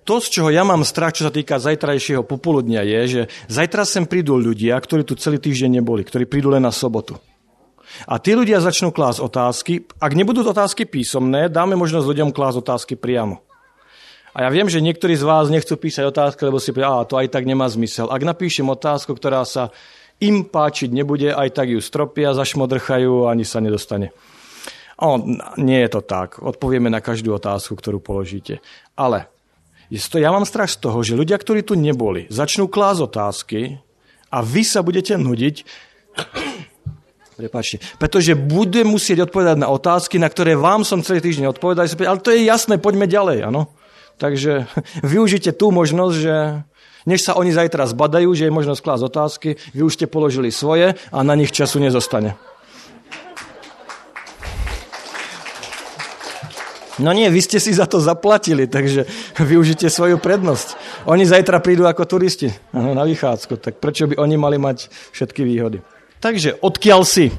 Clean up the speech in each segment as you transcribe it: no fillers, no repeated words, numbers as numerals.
To, z čoho ja mám strach, čo sa týka zajtrajšieho popoludnia, je, že zajtra sem prídu ľudia, ktorí tu celý týždeň neboli, ktorí prídu len na sobotu. A tí ľudia začnú klásť otázky. Ak nebudú otázky písomné, dáme možnosť ľuďom klásť otázky priamo. A ja viem, že niektorí z vás nechcú písať otázky, lebo si povedia, to aj tak nemá zmysel. Ak napíšem otázku, ktorá sa im páčiť nebude, aj tak ju stropia, zašmodrchajú a ani sa nedostane. Nie je to tak. Odpovieme na každú otázku, ktorú položíte. Ale ja mám strach z toho, že ľudia, ktorí tu neboli, začnú klásť otázky a vy sa budete nudiť, prepáčte, pretože budem musieť odpovedať na otázky, na ktoré vám som celý týždeň odpovedal, ale to je jasné, poďme ďalej, áno. Takže využite tú možnosť, že než sa oni zajtra zbadajú, že je možnosť klásť otázky, vy už ste položili svoje a na nich času nezostane. No nie, vy ste si za to zaplatili, takže využite svoju prednosť. Oni zajtra prídu ako turisti na vychádzku, tak prečo by oni mali mať všetky výhody? Takže odkiaľ si?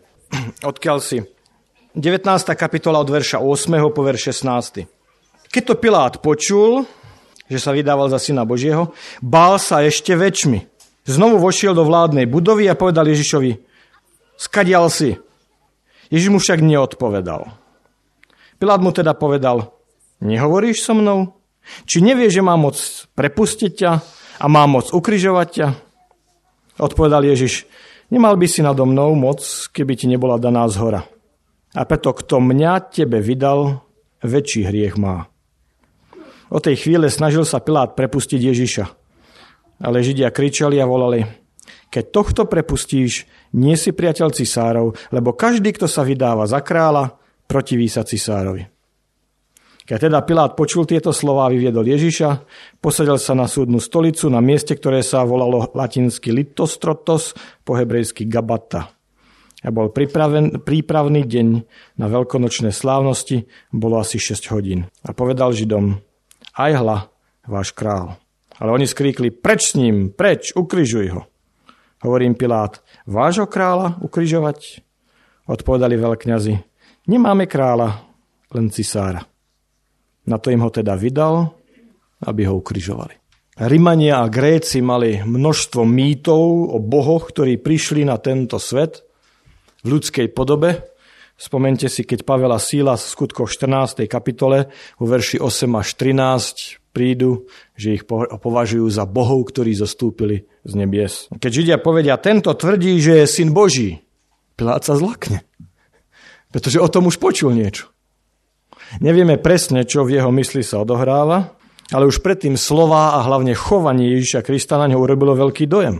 19. kapitola od verša 8. po verš 16. Keď to Pilát počul, že sa vydával za syna Božieho, bál sa ešte väčšmi. Znovu vošiel do vládnej budovy a povedal Ježišovi, skadial si? Ježiš mu však neodpovedal. Pilát mu teda povedal, nehovoríš so mnou? Či nevieš, že má moc prepustiť ťa a má moc ukrižovať ťa? Odpovedal Ježiš, nemal by si nado mnou moc, keby ti nebola daná zhora. A preto, kto mňa tebe vydal, väčší hriech má. O tej chvíle snažil sa Pilát prepustiť Ježiša. Ale Židia kričali a volali, keď tohto prepustíš, nie si priateľ cisárov, lebo každý, kto sa vydáva za kráľa, protiví sa cisárovi. Keď teda Pilát počul tieto slová, vyviedol Ježiša, posadil sa na súdnu stolicu na mieste, ktoré sa volalo latinsky Litostrotos, po hebrejsky Gabata. A bol prípravný deň na veľkonočné slávnosti, bolo asi 6 hodín. A povedal Židom, aj hľa, váš král. Ale oni skríkli, preč s ním, preč, ukrižuj ho. Hovorím Pilát, vášho kráľa ukrižovať? Odpovedali veľkňazi, nemáme kráľa, len cisára. Na to im ho teda vydal, aby ho ukrižovali. Rimania a Gréci mali množstvo mýtov o bohoch, ktorí prišli na tento svet v ľudskej podobe. Spomente si, keď Pavel a Síla v skutkoch 14. kapitole vo verši 8 až 13 prídu, že ich považujú za bohov, ktorí zostúpili z nebies. Keď Židia povedia, tento tvrdí, že je syn Boží, Pilát sa zlakne, pretože o tom už počul niečo. Nevieme presne, čo v jeho mysli sa odohráva, ale už predtým slová a hlavne chovanie Ježiša Krista na ňo urobilo veľký dojem.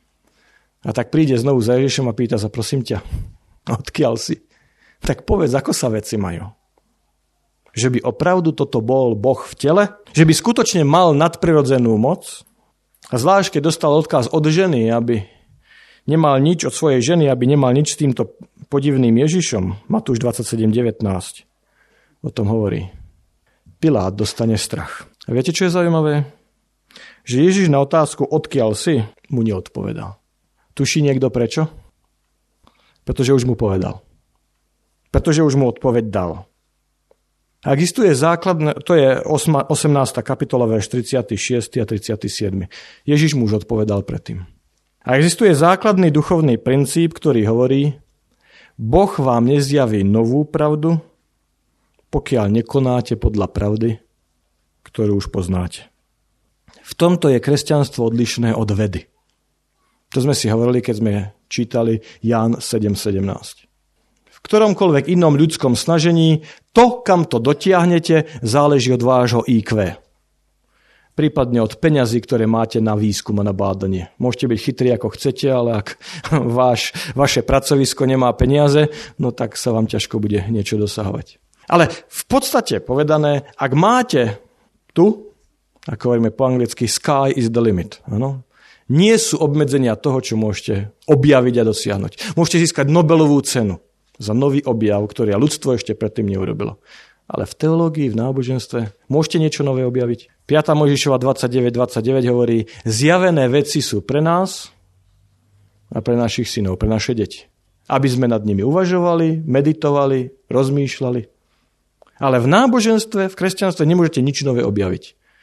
A tak príde znovu za Ježišom a pýta sa, prosím ťa, odkiaľ si? Tak povedz, ako sa veci majú. Že by opravdu toto bol Boh v tele? Že by skutočne mal nadprirodzenú moc? A zvlášť, keď dostal odkaz od ženy, aby nemal nič od svojej ženy, aby nemal nič s týmto podivným Ježišom. Matúš 27.19 o tom hovorí. Pilát dostane strach. A viete, čo je zaujímavé? Že Ježiš na otázku, odkiaľ si, mu neodpovedal. Tuší niekto prečo? Pretože už mu povedal. Pretože už mu odpoveď dal. A existuje základné, to je 18. kapitola, verš 36. a 37. Ježiš mu už odpovedal predtým. A existuje základný duchovný princíp, ktorý hovorí, Boh vám nezjaví novú pravdu, pokiaľ nekonáte podľa pravdy, ktorú už poznáte. V tomto je kresťanstvo odlišné od vedy. To sme si hovorili, keď sme čítali Ján 7.17. V ktoromkoľvek inom ľudskom snažení, to, kam to dotiahnete, záleží od vášho IQ. Prípadne od peňazí, ktoré máte na výskum a na bádanie. Môžete byť chytrí, ako chcete, ale ak vaše pracovisko nemá peniaze, no tak sa vám ťažko bude niečo dosahovať. Ale v podstate povedané, ak máte tu, ako hovoríme po anglicky, sky is the limit. Ano? Nie sú obmedzenia toho, čo môžete objaviť a dosiahnuť. Môžete získať Nobelovú cenu za nový objav, ktorý ľudstvo ešte predtým neurobilo. Ale v teológii, v náboženstve môžete niečo nové objaviť. 5. Mojžišova 29.29 hovorí, zjavené veci sú pre nás a pre našich synov, pre naše deti. Aby sme nad nimi uvažovali, meditovali, rozmýšľali. Ale v náboženstve, v kresťanstve nemôžete nič nové objaviť.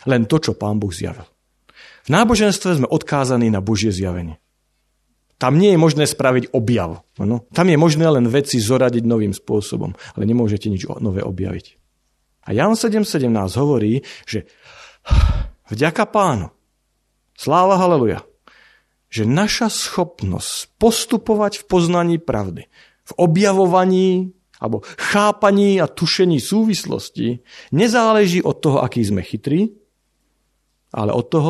len to, čo Pán Boh zjavil. V náboženstve sme odkázaní na Božie zjavenie. Tam nie je možné spraviť objav. Ano? Tam je možné len veci zoradiť novým spôsobom, ale nemôžete nič nové objaviť. A Ján 7.17 hovorí, že vďaka Pánu, sláva haleluja, že naša schopnosť postupovať v poznaní pravdy, v objavovaní alebo chápaní a tušení súvislosti nezáleží od toho, aký sme chytrí, ale od toho,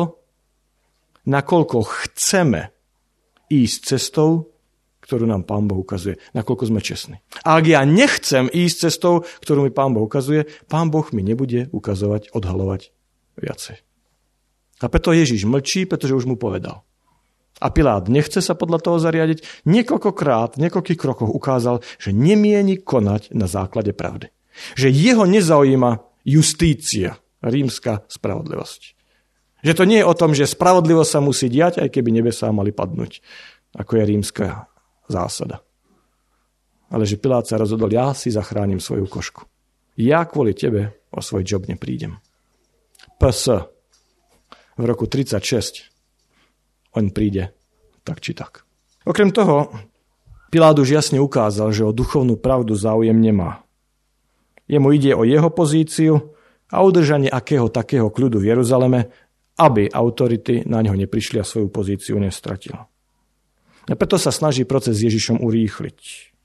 nakoľko chceme ísť cestou, ktorú nám Pán Boh ukazuje, nakoľko sme čestní. A ak ja nechcem ísť cestou, ktorú mi Pán Boh ukazuje, Pán Boh mi nebude ukazovať, odhalovať viacej. A preto Ježiš mlčí, pretože už mu povedal. A Pilát nechce sa podľa toho zariadiť. Niekoľkokrát, v niekoľkých krokoch ukázal, že nemieni konať na základe pravdy. Že jeho nezaujíma justícia, rímska spravodlivosť. Že to nie je o tom, že spravodlivosť sa musí diať, aj keby nebesá mali padnúť, ako je rímska zásada. Ale že Pilát sa rozhodol, ja si zachránim svoju košku. Ja kvôli tebe o svoj job neprídem. PS v roku 36 on príde tak či tak. Okrem toho, Pilát už jasne ukázal, že o duchovnú pravdu záujem nemá. Jemu ide o jeho pozíciu a udržanie akého takého kľudu v Jeruzaleme, aby autority na ňo neprišli a svoju pozíciu nestratil. A preto sa snaží proces s Ježišom urýchliť.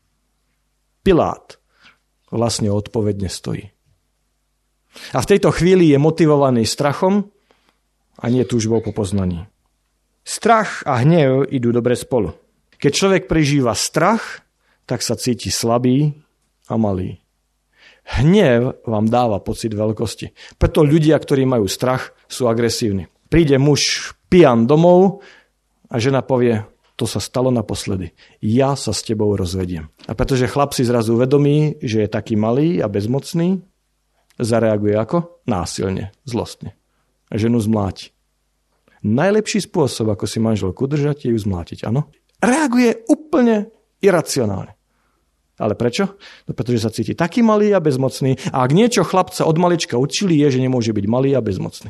Pilát vlastne odpovedne stojí. A v tejto chvíli je motivovaný strachom a nie túžbou po poznaní. Strach a hnev idú dobre spolu. Keď človek prežíva strach, tak sa cíti slabý a malý. Hnev vám dáva pocit veľkosti. Preto ľudia, ktorí majú strach, sú agresívni. Príde muž pijan domov a žena povie, to sa stalo naposledy. Ja sa s tebou rozvediem. A pretože chlap si zrazu uvedomí, že je taký malý a bezmocný, zareaguje ako? Násilne, zlostne. A ženu zmláti. Najlepší spôsob, ako si manželku udržať, je ju zmlátiť, áno? Reaguje úplne iracionálne. Ale prečo? No pretože sa cíti taký malý a bezmocný a ak niečo chlapca od malička učili, je, že nemôže byť malý a bezmocný.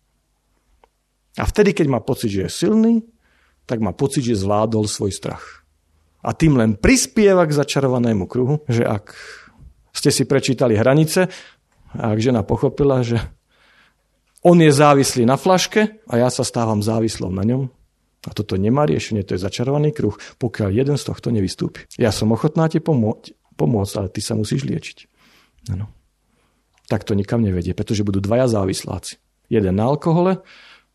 A vtedy, keď má pocit, že je silný, tak má pocit, že zvládol svoj strach. A tým len prispieva k začarovanému kruhu, že ak ste si prečítali Hranice a ak žena pochopila, že on je závislý na flaške a ja sa stávam závislou na ňom. A toto nemá riešenie, to je začarovaný kruh, pokiaľ jeden z tohto nevystúpi. Ja som ochotná ti pomôcť, ale ty sa musíš liečiť. Ano. Tak to nikam nevedie, pretože budú dvaja závisláci. Jeden na alkohole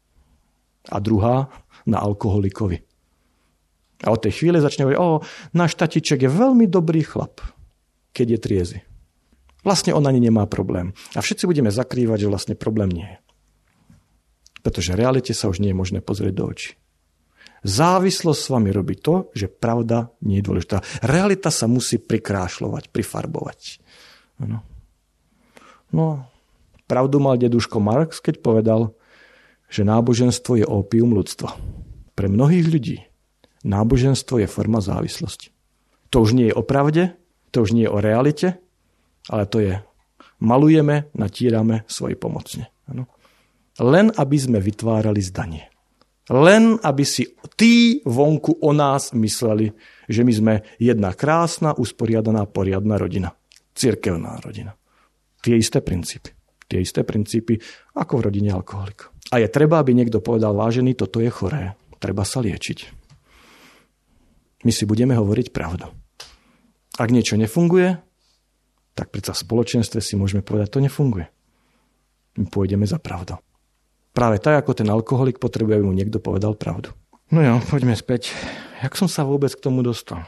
a druhá na alkoholikovi. A od tej chvíle začne hovoriť, náš tatiček je veľmi dobrý chlap, keď je triezvy. Vlastne on ani nemá problém. A všetci budeme zakrývať, že vlastne problém nie je. Pretože v realite sa už nie je možné pozrieť do očí. Závislosť s vami robí to, že pravda nie je dôležitá. Realita sa musí prikrášľovať, prifarbovať. Ano. No, pravdu mal deduško Marx, keď povedal, že náboženstvo je ópium ľudstva. Pre mnohých ľudí náboženstvo je forma závislosti. To už nie je o pravde, to už nie je o realite, ale to je malujeme, natírame svoje pomocne. Ano. Len aby sme vytvárali zdanie. Len aby si tí vonku o nás mysleli, že my sme jedna krásna, usporiadaná, poriadna rodina. Cirkevná rodina. Tie isté princípy ako v rodine alkoholika. A je treba, aby niekto povedal, vážený, toto je choré. Treba sa liečiť. My si budeme hovoriť pravdu. Ak niečo nefunguje, tak predsa v spoločenstve si môžeme povedať, to nefunguje. My pôjdeme za pravdu. Práve tak, ako ten alkoholik potrebuje, aby mu niekto povedal pravdu. No jo, poďme späť. Jak som sa vôbec k tomu dostal?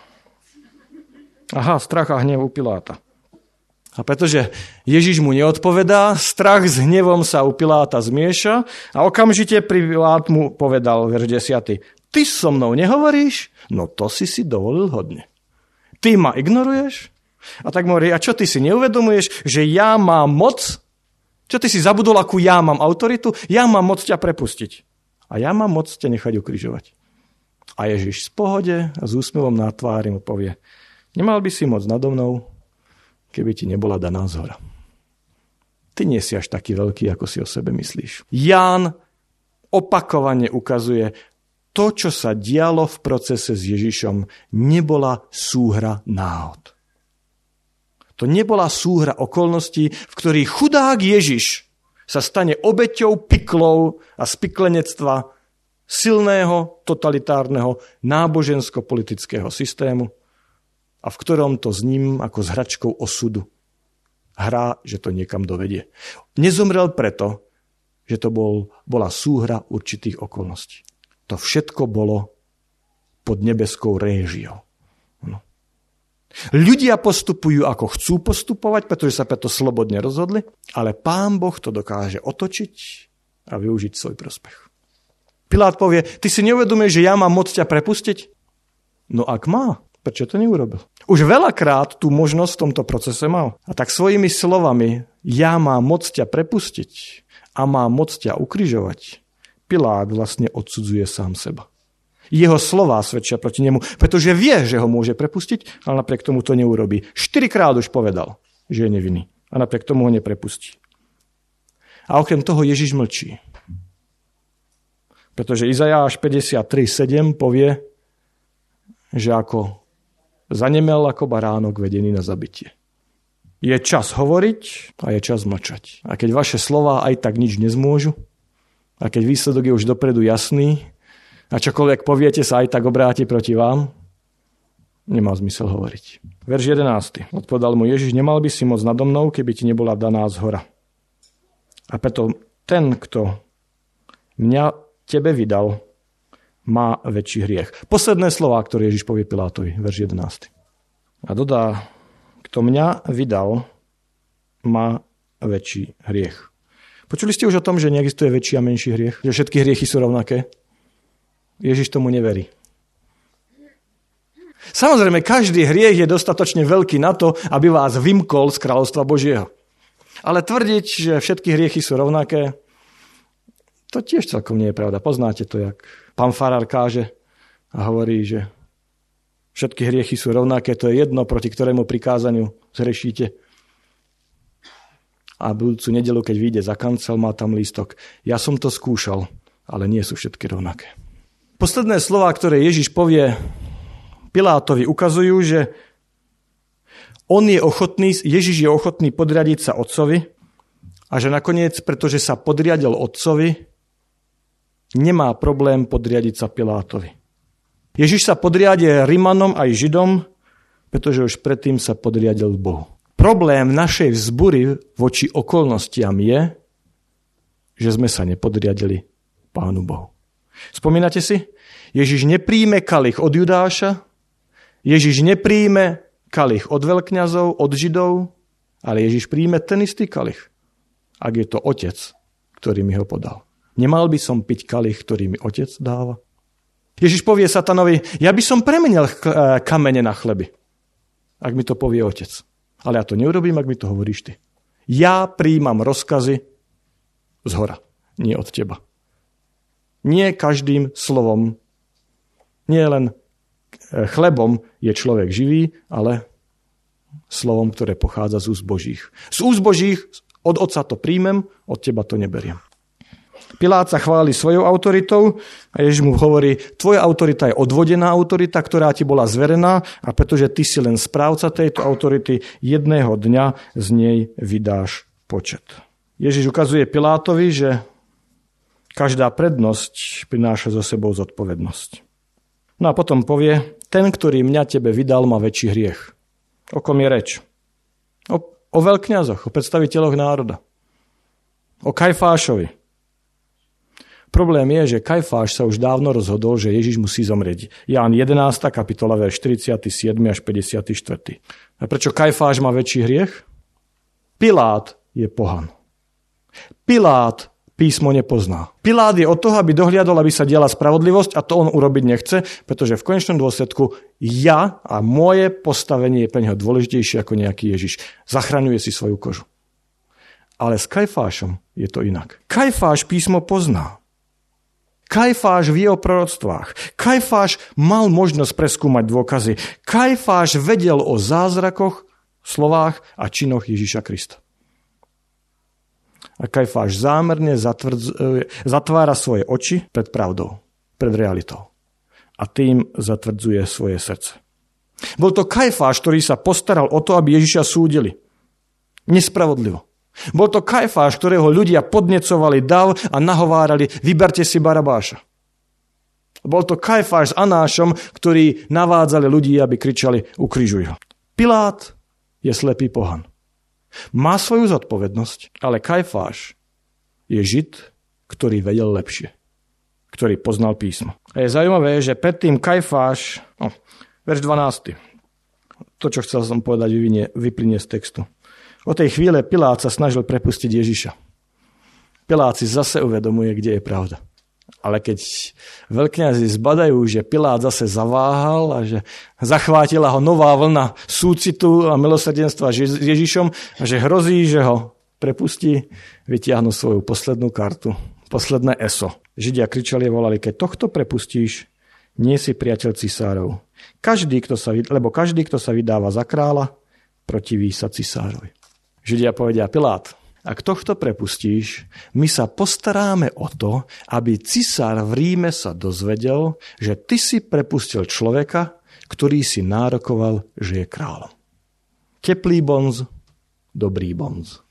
Aha, strach a hnev u Piláta. A pretože Ježiš mu neodpovedá, strach s hnevom sa u Piláta zmieša a okamžite Pilát mu povedal, verš 10. Ty so mnou nehovoríš? No to si dovolil hodne. Ty ma ignoruješ? A tak mu hovorí, a čo ty si neuvedomuješ, že ja mám moc? Čo ty si zabudol, akú ja mám autoritu? Ja mám moc ťa prepustiť. A ja mám moc ťa nechať ukrižovať. A Ježiš z pohode a s úsmevom na tvári mu povie, nemal by si moc nado mnou, keby ti nebola daná zhora. ty nie si až taký veľký, ako si o sebe myslíš. Ján opakovane ukazuje, to, čo sa dialo v procese s Ježišom, nebola súhra náhod. To nebola súhra okolností, v ktorých chudák Ježiš sa stane obeťou pyklov a spiklenectva silného, totalitárneho, nábožensko-politického systému a v ktorom to s ním ako s hračkou osudu hrá, že to niekam dovedie. Nezomrel preto, že to bola súhra určitých okolností. To všetko bolo pod nebeskou réžiou. No. Ľudia postupujú, ako chcú postupovať, pretože sa preto slobodne rozhodli, ale Pán Boh to dokáže otočiť a využiť svoj prospech. Pilát povie, ty si neuvedomuješ, že ja mám moc ťa prepustiť? No ak má, prečo to neurobil? Už veľakrát tú možnosť v tomto procese mal. A tak svojimi slovami, ja mám moc ťa prepustiť a mám moc ťa ukrižovať, Pilát vlastne odsudzuje sám seba. Jeho slová svedčia proti nemu, pretože vie, že ho môže prepustiť, ale napriek tomu to neurobí. 4-krát už povedal, že je nevinný a napriek tomu ho neprepustí. A okrem toho Ježiš mlčí. Pretože Izaiáš 53:7 povie, že ako zanemel ako baránok vedený na zabitie. Je čas hovoriť a je čas mlčať. A keď vaše slová aj tak nič nezmôžu, a keď výsledok je už dopredu jasný a čokoľvek poviete sa aj tak obráti proti vám, nemá zmysel hovoriť. Verš 11. Odpovedal mu Ježiš, nemal by si moc nado mnou, keby ti nebola daná zhora. A preto ten, kto mňa tebe vydal, má väčší hriech. Posledné slová, ktoré Ježiš povie Pilátovi, verš 11. A dodá, kto mňa vydal, má väčší hriech. Počuli ste už o tom, že neexistuje väčší a menší hriech? Že všetky hriechy sú rovnaké? Ježiš tomu neverí. Samozrejme, každý hriech je dostatočne veľký na to, aby vás vymkol z kráľovstva Božieho. Ale tvrdiť, že všetky hriechy sú rovnaké, to tiež celkom nie je pravda. Poznáte to, jak pán farár káže a hovorí, že všetky hriechy sú rovnaké, to je jedno, proti ktorému prikázaniu zhrešíte. A budúcu nedeľu, keď vyjde za kancel, má tam lístok. Ja som to skúšal, ale nie sú všetky rovnaké. Posledné slová, ktoré Ježiš povie Pilátovi, ukazujú, že Ježiš je ochotný podriadiť sa otcovi a že nakoniec, pretože sa podriadil otcovi, nemá problém podriadiť sa Pilátovi. Ježiš sa podriadil Rimanom aj Židom, pretože už predtým sa podriadil Bohu. Problém našej vzbury voči okolnostiam je, že sme sa nepodriadili Pánu Bohu. Spomínate si? Ježiš nepríjme kalich od Judáša, Ježiš nepríjme kalich od veľkňazov, od Židov, ale Ježiš príjme ten istý kalich, ak je to Otec, ktorý mi ho podal. Nemal by som piť kalich, ktorý mi Otec dáva? Ježiš povie satanovi, ja by som premenil kamene na chleby, ak mi to povie Otec. Ale ja to neurobím, ak mi to hovoríš ty. Ja prijímam rozkazy zhora, nie od teba. Nie každým slovom, nie len chlebom je človek živý, ale slovom, ktoré pochádza z úst Božích. Z úst Božích od Otca to príjmem, od teba to neberiem. Pilát sa chváli svojou autoritou a Ježiš mu hovorí, tvoja autorita je odvodená autorita, ktorá ti bola zverená a pretože ty si len správca tejto autority, jedného dňa z nej vydáš počet. Ježiš ukazuje Pilátovi, že každá prednosť prináša so sebou zodpovednosť. No a potom povie, ten, ktorý mňa tebe vydal, má väčší hriech. O kom je reč? O veľkňazoch, o predstaviteľoch národa. O Kajfášovi. Problém je, že Kajfáš sa už dávno rozhodol, že Ježiš musí zomrieť. Ján 11. kapitola, verš 47. až 54. A prečo Kajfáš má väčší hriech? Pilát je pohan. Pilát písmo nepozná. Pilát je od toho, aby dohliadol, aby sa diala spravodlivosť a to on urobiť nechce, pretože v konečnom dôsledku ja a moje postavenie je pre neho dôležitejšie ako nejaký Ježiš. Zachraňuje si svoju kožu. Ale s Kajfášom je to inak. Kajfáš písmo pozná. Kajfáš vie o proroctvách. Kajfáš mal možnosť preskúmať dôkazy. Kajfáš vedel o zázrakoch, slovách a činoch Ježiša Krista. A Kajfáš zámerne zatvára svoje oči pred pravdou, pred realitou. A tým zatvrdzuje svoje srdce. Bol to Kajfáš, ktorý sa postaral o to, aby Ježiša súdili. Nespravodlivo. Bol to Kajfáš, ktorého ľudia podnecovali dav a nahovárali, vyberte si Barabáša. Bol to Kajfáš s Anášom, ktorí navádzali ľudí, aby kričali, ukrižuj ho. Pilát je slepý pohan. Má svoju zodpovednosť, ale Kajfáš je Žid, ktorý vedel lepšie, ktorý poznal písmo. A je zaujímavé, že predtým Kajfáš, verš 12. To, čo chcel som povedať, vyplynie z textu. O tej chvíle Pilát sa snažil prepustiť Ježiša. Pilát si zase uvedomuje, kde je pravda. Ale keď veľkňazi zbadajú, že Pilát zase zaváhal a že zachvátila ho nová vlna súcitu a milosrdenstva s Ježišom a že hrozí, že ho prepustí, vytiahnu svoju poslednú kartu, posledné eso. Židia kričali a volali, keď tohto prepustíš, nie si priateľ cisárov. Každý, kto sa vydáva za kráľa, protiví sa cisárovi. Židia povedia, Pilát, ak tohto prepustíš, my sa postaráme o to, aby cisár v Ríme sa dozvedel, že ty si prepustil človeka, ktorý si nárokoval, že je kráľom. Teplý bonz, dobrý bonz.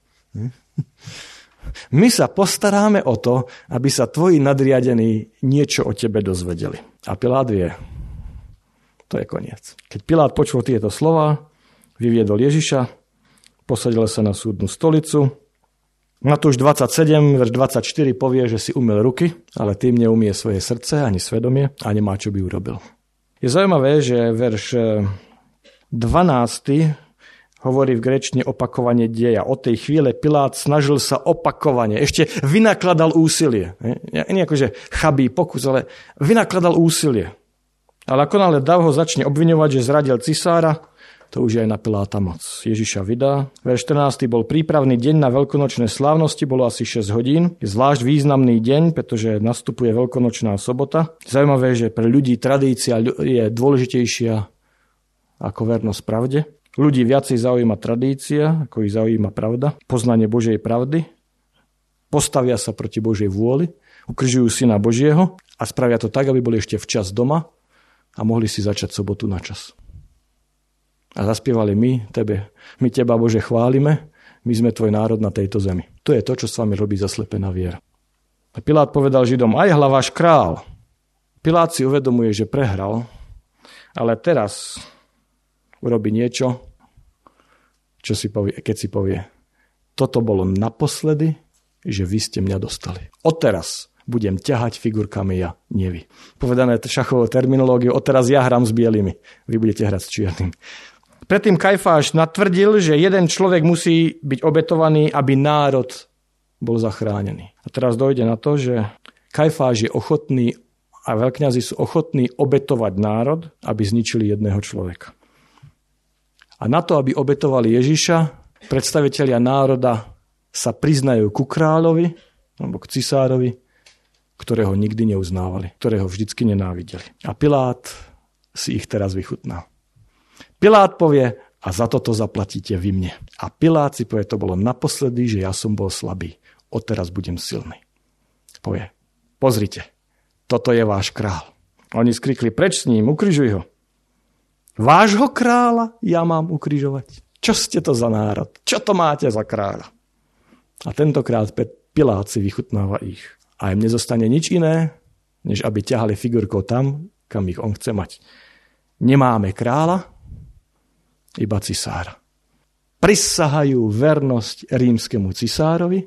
My sa postaráme o to, aby sa tvoji nadriadení niečo o tebe dozvedeli. A Pilát vie, to je koniec. Keď Pilát počul tieto slova, vyviedol Ježiša, posadil sa na súdnu stolicu. Matúš 27, verš 24 povie, že si umyl ruky, ale tým neumie svoje srdce ani svedomie a nemá, čo by urobil. Je zaujímavé, že verš 12 hovorí v gréčtine opakovanie deja. Od tej chvíle Pilát snažil sa opakovane, ešte vynakladal úsilie. Nie akože chabý pokus, ale vynakladal úsilie. Ale ako náhle dav ho začne obviňovať, že zradil cisára, to už je aj na Piláta moc. Ježiša vydá. Verš 14. bol prípravný deň na veľkonočné slávnosti, bolo asi 6 hodín. Je zvlášť významný deň, pretože nastupuje veľkonočná sobota. Zaujímavé, že pre ľudí tradícia je dôležitejšia ako vernosť pravde. Ľudí viacej zaujíma tradícia, ako ich zaujíma pravda. Poznanie Božej pravdy. Postavia sa proti Božej vôli, ukrižujú Syna Božieho a spravia to tak, aby boli ešte včas doma a mohli si začať sobotu na čas. A zaspievali my teba, Bože, chválime, my sme tvoj národ na tejto zemi. To je to, čo s vami robí zaslepená viera. A Pilát povedal Židom, aj váš král. Pilát si uvedomuje, že prehral, ale teraz urobí niečo, keď si povie, toto bolo naposledy, že vy ste mňa dostali. Odteraz budem ťahať figurkami ja, nie vy. Povedané šachovou terminológiou, odteraz ja hrám s bielými, vy budete hrať s čiernym. Predtým Kajfáš natvrdil, že jeden človek musí byť obetovaný, aby národ bol zachránený. A teraz dojde na to, že Kajfáš je ochotný a veľkňazi sú ochotní obetovať národ, aby zničili jedného človeka. A na to, aby obetovali Ježiša, predstavitelia národa sa priznajú ku kráľovi, alebo k cisárovi, ktorého nikdy neuznávali, ktorého vždycky nenávideli. A Pilát si ich teraz vychutná. Pilát povie, a za toto zaplatíte vy mne. A Pilát si povie, to bolo naposledy, že ja som bol slabý. Odteraz budem silný. Povie, pozrite, toto je váš král. Oni skrikli, preč s ním, ukrižuj ho. Vášho kráľa ja mám ukrižovať. Čo ste to za národ? Čo to máte za kráľa? A tentokrát Pilát si vychutnáva ich. A im nezostane nič iné, než aby ťahali figurkou tam, kam ich on chce mať. Nemáme kráľa, iba cisára. Prisahajú vernosť rímskemu cisárovi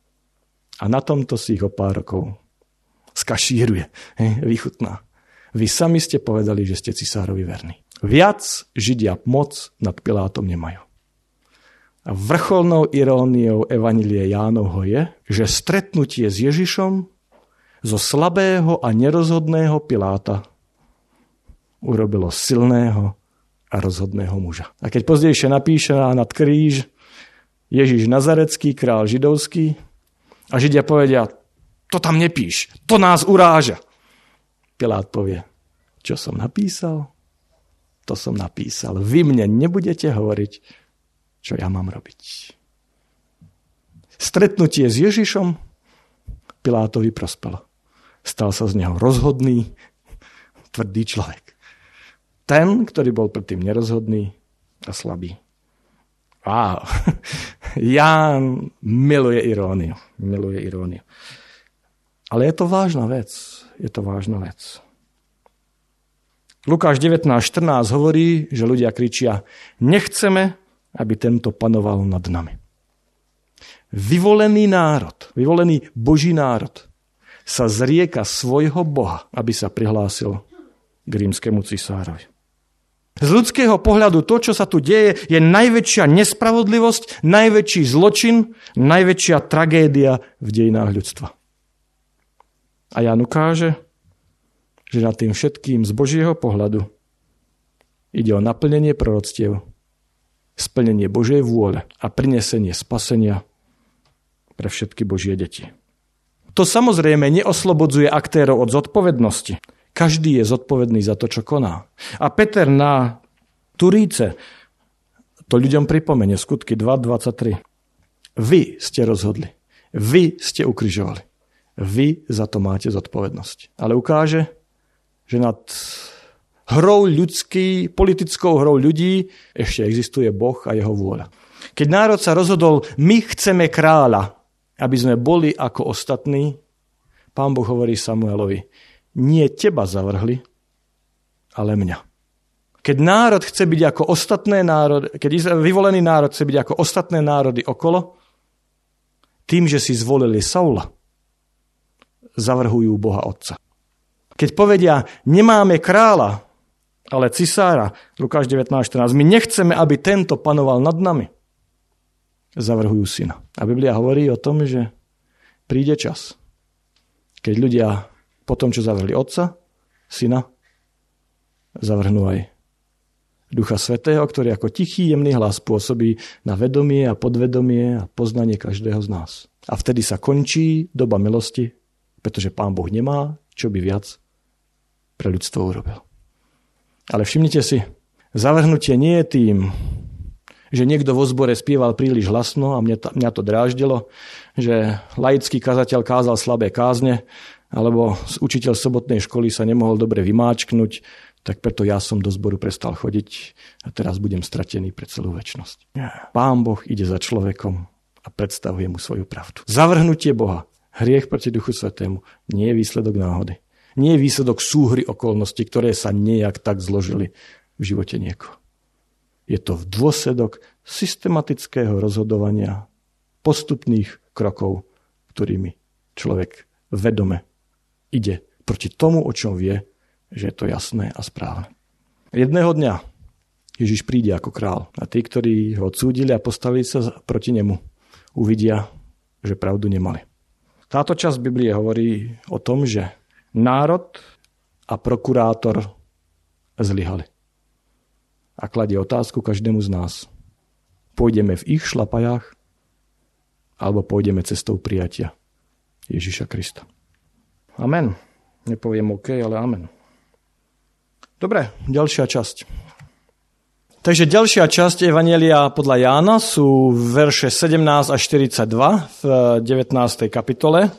a na tomto si ich o pár rokov skašíruje, vychutná. Vy sami ste povedali, že ste cisárovi verní. Viac Židia moc nad Pilátom nemajú. A vrcholnou iróniou Evanjelie Jánovho je, že stretnutie s Ježišom zo slabého a nerozhodného Piláta urobilo silného a rozhodného muža. A keď pozdejšie napíše nad kríž Ježiš Nazarecký, král židovský, a Židia povedia, to tam nepíš, to nás uráža. Pilát povie, čo som napísal, to som napísal. Vy mne nebudete hovoriť, čo ja mám robiť. Stretnutie s Ježišom Pilátovi prospelo. Stal sa z neho rozhodný, tvrdý človek. Ten, ktorý bol predtým nerozhodný a slabý. Wow. Ján miluje iróniu. Ale je to vážna vec. Lukáš 19.14 hovorí, že ľudia kričia: nechceme, aby tento panoval nad nami. Vyvolený Boží národ sa zrieka svojho Boha, aby sa prihlásil k rímskemu cisárovi. Z ľudského pohľadu to, čo sa tu deje, je najväčšia nespravodlivosť, najväčší zločin, najväčšia tragédia v dejinách ľudstva. A Ján ukáže, že nad tým všetkým z Božieho pohľadu ide o naplnenie proroctiev, splnenie Božej vôle a prinesenie spasenia pre všetky Božie deti. To samozrejme neoslobodzuje aktérov od zodpovednosti. Každý je zodpovedný za to, čo koná. A Peter na Turíce to ľuďom pripomenie, Skutky 2.23. Vy ste rozhodli. Vy ste ukrižovali. Vy za to máte zodpovednosť. Ale ukáže, že nad politickou hrou ľudí ešte existuje Boh a jeho vôľa. Keď národ sa rozhodol, my chceme kráľa, aby sme boli ako ostatní, Pán Boh hovorí Samuelovi: nie teba zavrhli, ale mňa. Keď národ chce byť ako ostatné národy, keď vyvolený národ chce byť ako ostatné národy okolo, tým, že si zvolili Saula, zavrhujú Boha Otca. Keď povedia, nemáme kráľa, ale cisára, Lukáš 19.14, my nechceme, aby tento panoval nad nami, zavrhujú syna. A Biblia hovorí o tom, že príde čas, keď ľudia po tom, čo zavrhli Otca, Syna, zavrhnú aj Ducha Svätého, ktorý ako tichý, jemný hlas pôsobí na vedomie a podvedomie a poznanie každého z nás. A vtedy sa končí doba milosti, pretože Pán Boh nemá, čo by viac pre ľudstvo urobil. Ale všimnite si, zavrhnutie nie je tým, že niekto vo zbore spieval príliš hlasno a mňa to dráždilo, že laický kazateľ kázal slabé kázne, alebo učiteľ sobotnej školy sa nemohol dobre vymáčknuť, tak preto ja som do zboru prestal chodiť a teraz budem stratený pre celú večnosť. Pán Boh ide za človekom a predstavuje mu svoju pravdu. Zavrhnutie Boha, hriech proti Duchu Svätému, nie je výsledok náhody. Nie je výsledok súhry okolností, ktoré sa nejak tak zložili v živote niekoho. Je to dôsledok systematického rozhodovania, postupných krokov, ktorými človek vedome ide proti tomu, o čom vie, že je to jasné a správne. Jedného dňa Ježiš príde ako král a tí, ktorí ho odsúdili a postavili sa proti nemu, uvidia, že pravdu nemali. Táto časť Biblie hovorí o tom, že národ a prokurátor zlyhali. A kladie otázku každému z nás. Pôjdeme v ich šlapajách alebo pôjdeme cestou prijatia Ježiša Krista. Amen. Nepoviem OK, ale amen. Dobre, ďalšia časť. Takže ďalšia časť Evanjelia podľa Jána sú verše 17 až 42 v 19. kapitole.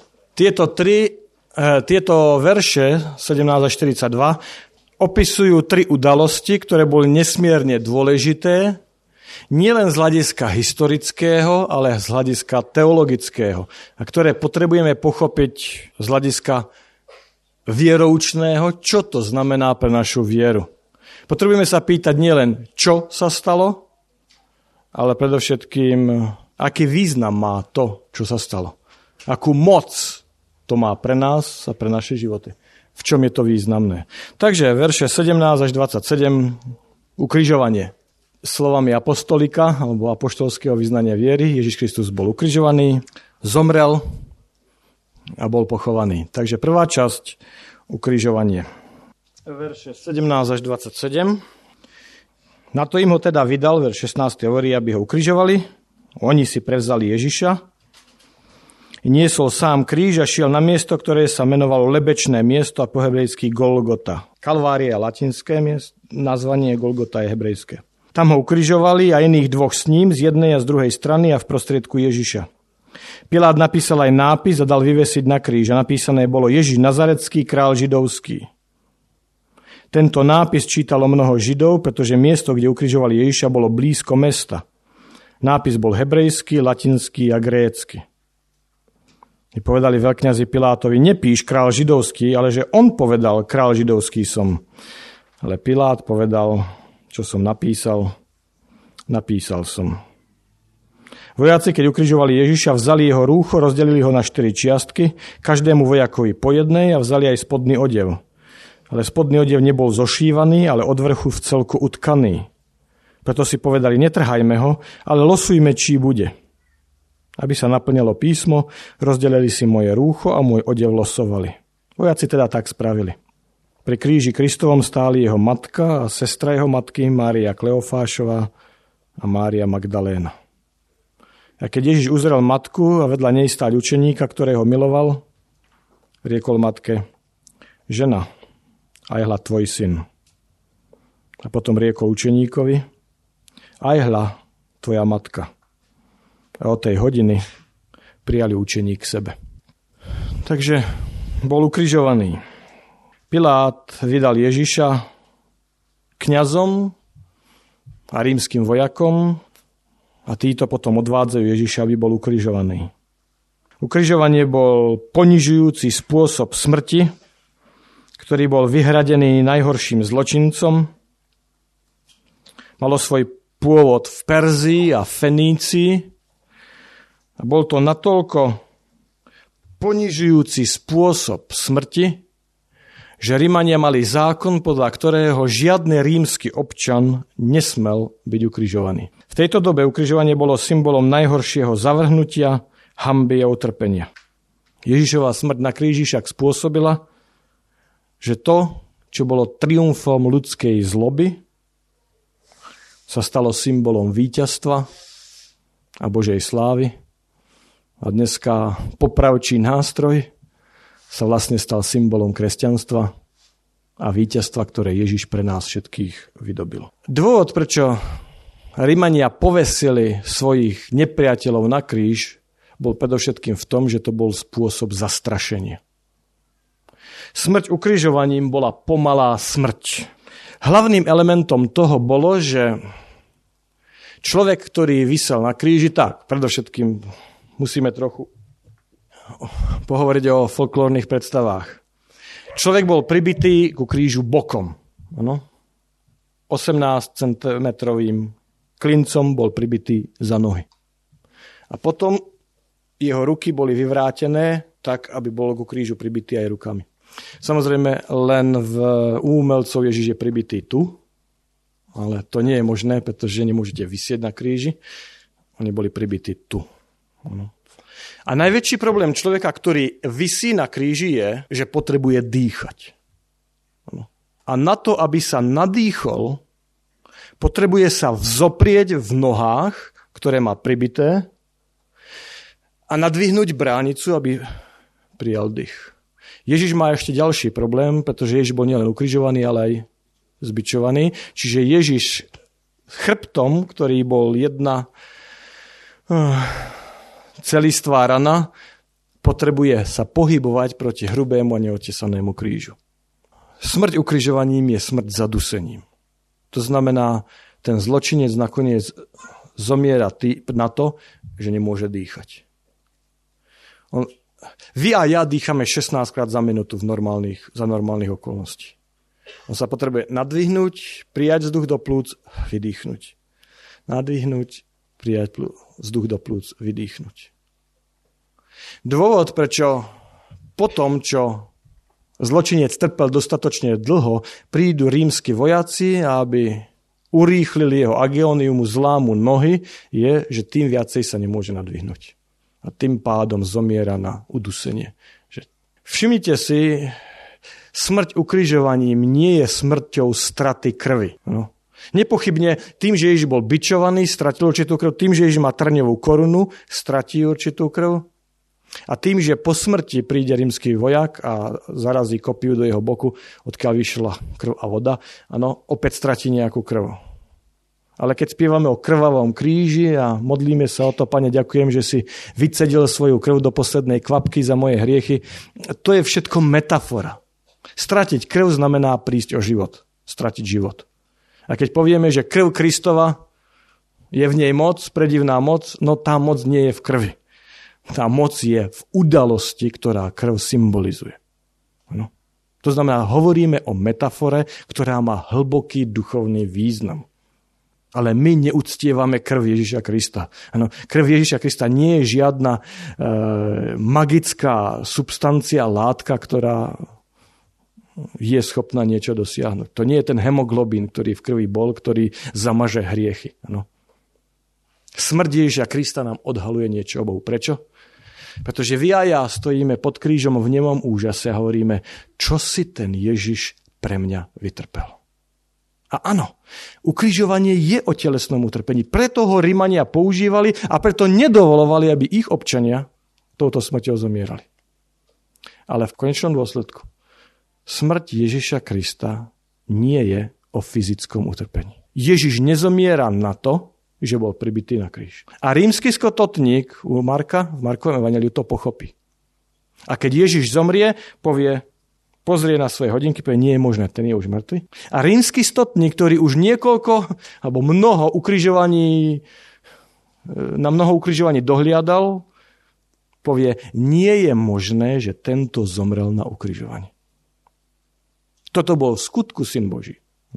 Tieto verše 17 až 42 opisujú tri udalosti, ktoré boli nesmierne dôležité, nielen z hľadiska historického, ale z hľadiska teologického, a ktoré potrebujeme pochopiť z hľadiska vieroučného, čo to znamená pre našu vieru. Potrebujeme sa pýtať nielen, čo sa stalo, ale predovšetkým, aký význam má to, čo sa stalo. Akú moc to má pre nás a pre naše životy. V čom je to významné. Takže verše 17 až 27, ukrižovanie. Slovami apostolika, alebo apoštolského vyznania viery, Ježiš Kristus bol ukrižovaný, zomrel a bol pochovaný. Takže prvá časť, ukrižovanie. Verše 17 až 27. Na to im ho teda vydal, verš 16 hovorí, aby ho ukrižovali. Oni si prevzali Ježiša. Niesol sám kríž a šiel na miesto, ktoré sa menovalo Lebečné miesto a po hebrejsky Golgota. Kalvária je latinské miesto, nazvanie Golgota je hebrejské. Tam ho ukrižovali a iných dvoch s ním, z jednej a z druhej strany a v prostriedku Ježiša. Pilát napísal aj nápis a dal vyvesiť na kríž. A napísané bolo Ježiš Nazarecký, král židovský. Tento nápis čítalo mnoho Židov, pretože miesto, kde ukrižovali Ježiša, bolo blízko mesta. Nápis bol hebrejský, latinský a grécky. I povedali veľkňazi Pilátovi, nepíš král židovský, ale že on povedal, král židovský som. Ale Pilát povedal, čo som napísal som. Vojaci, keď ukrižovali Ježiša, vzali jeho rúcho, rozdelili ho na 4 čiastky, každému vojakovi po jednej a vzali aj spodný odev. Ale spodný odev nebol zošívaný, ale od vrchu v celku utkaný. Preto si povedali, netrhajme ho, ale losujme, čí bude. Aby sa naplnilo písmo, rozdelili si moje rúcho a môj odev losovali. Vojaci teda tak spravili. Pri kríži Kristovom stáli jeho matka a sestra jeho matky, Mária Kleofášová a Mária Magdaléna. A keď Ježiš uzrel matku a vedľa nej stáť učeníka, ktorého miloval, riekol matke, žena, aj hľa tvoj syn. A potom riekol učeníkovi, aj hľa tvoja matka. A od tej hodiny prijali učeník k sebe. Takže bol ukrižovaný. Pilát vydal Ježiša kňazom a rímskym vojakom a títo potom odvádzajú Ježiša, aby bol ukrižovaný. Ukrižovanie bol ponižujúci spôsob smrti, ktorý bol vyhradený najhorším zločincom. Malo svoj pôvod v Perzii a Fenícii. A bol to natoľko ponižujúci spôsob smrti, že Rimania mali zákon, podľa ktorého žiadny rímsky občan nesmel byť ukrižovaný. V tejto dobe ukrižovanie bolo symbolom najhoršieho zavrhnutia, hanby a utrpenia. Ježišova smrť na kríži však spôsobila, že to, čo bolo triumfom ľudskej zloby, sa stalo symbolom víťazstva a Božej slávy. A dneska popravčí nástroj sa vlastne stal symbolom kresťanstva a víťazstva, ktoré Ježiš pre nás všetkých vydobil. Dôvod, prečo Rimania povesili svojich nepriateľov na kríž, bol predovšetkým v tom, že to bol spôsob zastrašenia. Smrť ukrižovaním bola pomalá smrť. Hlavným elementom toho bolo, že človek, ktorý visel na kríži, tak predovšetkým musíme trochu pohovoriť o folklórnych predstavách. Človek bol pribitý ku krížu bokom. Ano? 18 cm klincom bol pribitý za nohy. A potom jeho ruky boli vyvrátené tak, aby bol ku krížu pribitý aj rukami. Samozrejme, len v umelcov Ježiš je pribitý tu, ale to nie je možné, pretože nemôžete visieť na kríži. Oni boli pribití tu. Ano. A najväčší problém človeka, ktorý visí na kríži, je, že potrebuje dýchať. A na to, aby sa nadýchol, potrebuje sa vzoprieť v nohách, ktoré má pribité, a nadvihnúť bránicu, aby prijal dých. Ježiš má ešte ďalší problém, pretože Ježiš bol nielen ukrižovaný, ale aj zbičovaný. Čiže Ježiš chrbtom, ktorý bol jedna celistvá rana, potrebuje sa pohybovať proti hrubému a neotesanému krížu. Smrť ukrižovaním je smrť zadusením. To znamená, ten zločinec nakoniec zomiera na to, že nemôže dýchať. Vy a ja dýchame 16 krát za minútu za normálnych okolností. On sa potrebuje nadvihnúť, prijať vzduch do plúc, vydýchnuť. Nadvihnúť, prijať vzduch do plúc, vydýchnuť. Dôvod, prečo po tom, čo zločinec trpel dostatočne dlho, prídu rímski vojaci, aby urýchlili jeho agóniu, mu zlámu nohy, je, že tým viacej sa nemôže nadvihnúť. A tým pádom zomiera na udusenie. Všimnite si, smrť ukrižovaním nie je smrťou straty krvi. No. Nepochybne tým, že Ježiš bol bičovaný, stratil určitú krv, tým, že Ježiš má trňovú korunu, stratí určitú krv. A tým, že po smrti príde rímsky vojak a zarazí kopiu do jeho boku, odkiaľ vyšla krv a voda, áno, opäť stratí nejakú krv. Ale keď spievame o krvavom kríži a modlíme sa o to, Pane, ďakujem, že si vycedil svoju krv do poslednej kvapky za moje hriechy, to je všetko metafora. Stratiť krv znamená prísť o život. Stratiť život. A keď povieme, že krv Kristova je v nej moc, predivná moc, no tá moc nie je v krvi. Tá moc je v udalosti, ktorá krv symbolizuje. No. To znamená, hovoríme o metafore, ktorá má hlboký duchovný význam. Ale my neuctievame krv Ježiša Krista. Ano, krv Ježiša Krista nie je žiadna magická substancia, látka, ktorá je schopná niečo dosiahnuť. To nie je ten hemoglobín, ktorý v krvi bol, ktorý zamaže hriechy. Ano. Smrť Ježiša Krista nám odhaluje niečo o Bohu. Prečo? Pretože vy a ja stojíme pod krížom v nemom úžase a hovoríme, čo si ten Ježiš pre mňa vytrpel. A áno, ukrižovanie je o telesnom utrpení. Preto ho Rimania používali a preto nedovolovali, aby ich občania touto smrťou zomierali. Ale v konečnom dôsledku smrť Ježiša Krista nie je o fyzickom utrpení. Ježiš nezomiera na to, že bol pribitý na kríž. A rímsky skototník u Marka, v Markovom evanjeliu to pochopí. A keď Ježiš zomrie, pozrie na svoje hodinky, povie, nie je možné, ten je už mŕtvy. A rímsky stotník, ktorý už niekoľko, alebo na mnoho ukrižovaní dohliadal, povie, nie je možné, že tento zomrel na ukrižovaní. Toto bol v skutku Syn Boží.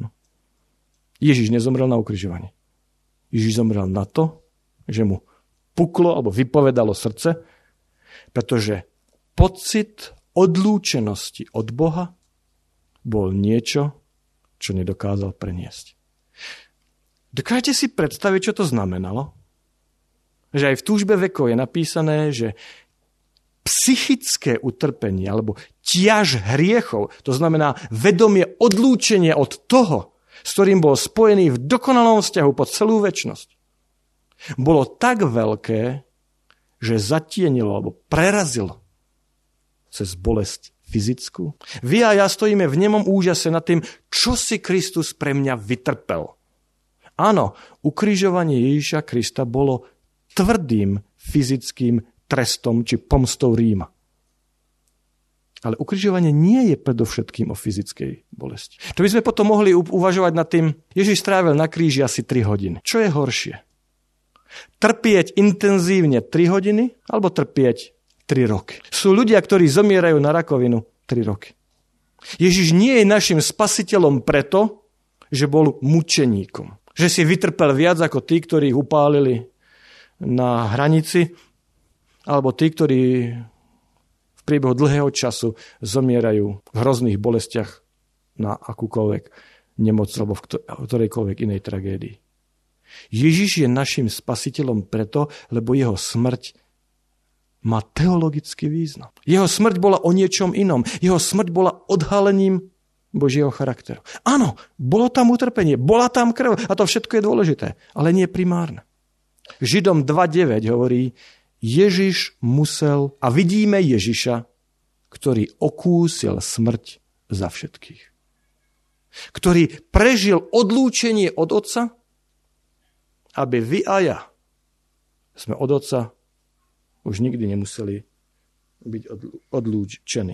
Ježiš nezomrel na ukrižovaní. Ježiš zomrel na to, že mu puklo alebo vypovedalo srdce, pretože pocit odlúčenosti od Boha bol niečo, čo nedokázal preniesť. Dokážete si predstaviť, čo to znamenalo? Že aj v túžbe vekov je napísané, že psychické utrpenie alebo ťaž hriechov, to znamená vedomie odlúčenia od toho, s ktorým bol spojený v dokonalom vzťahu po celú večnosť, bolo tak veľké, že zatienilo alebo prerazilo cez bolesť fyzickú. Vy a ja stojíme v nemom úžase nad tým, čo si Kristus pre mňa vytrpel. Áno, ukrižovanie Ježiša Krista bolo tvrdým fyzickým trestom či pomstou Ríma. Ale ukrižovanie nie je predovšetkým o fyzickej bolesti. To by sme potom mohli uvažovať nad tým, Ježiš strávil na kríži asi 3 hodiny. Čo je horšie? Trpieť intenzívne 3 hodiny alebo trpieť 3 roky. Sú ľudia, ktorí zomierajú na rakovinu 3 roky. Ježiš nie je našim spasiteľom preto, že bol mučeníkom. Že si vytrpel viac ako tí, ktorí ich upálili na hranici, alebo tí, ktorí v priebehu dlhého času zomierajú v hrozných bolestiach na akúkoľvek nemoc alebo v ktorejkoľvek inej tragédii. Ježiš je našim spasiteľom preto, lebo jeho smrť má teologický význam. Jeho smrť bola o niečom inom. Jeho smrť bola odhalením Božieho charakteru. Áno, bolo tam utrpenie, bola tam krv a to všetko je dôležité, ale nie primárne. Židom 2.9 hovorí, Ježiš musel, a vidíme Ježiša, ktorý okúsil smrť za všetkých. Ktorý prežil odlúčenie od Otca, aby vy a ja sme od Otca už nikdy nemuseli byť odlúčení.